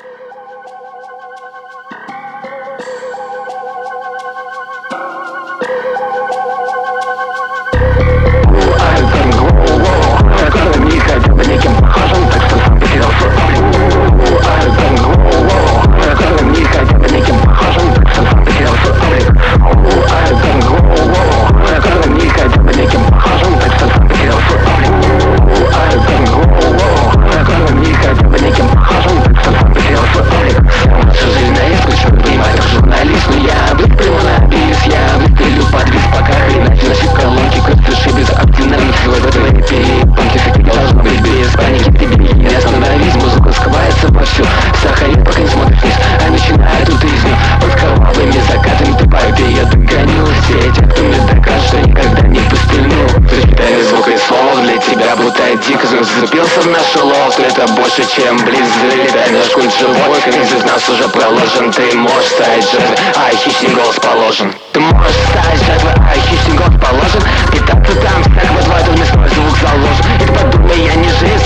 Дико зацепился в наш улов, это больше, чем близ. Залетай наш культ живой, из нас уже проложен. Ты можешь стать жертвой, а хищный голос положен. Ты можешь стать жертвой, а хищный голос положен. Питаться там, всяк в этот мясной звук заложен. И подумай, я не жизнь.